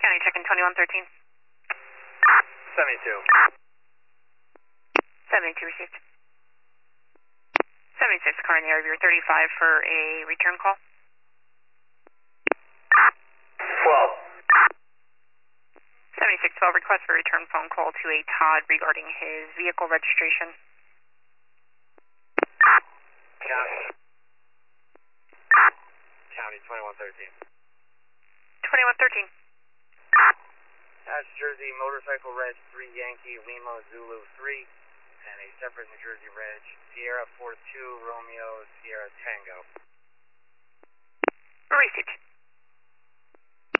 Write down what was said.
County check-in 2113. 72. 72 received. 76 car in the area, 35 for a return call. 12. 7612, request for return phone call to a Todd regarding his vehicle registration. County 2113. 2113. That's Jersey Motorcycle Reg 3 Yankee Lima Zulu 3 and a separate New Jersey Reg Sierra 42 Romeo Sierra Tango. Received.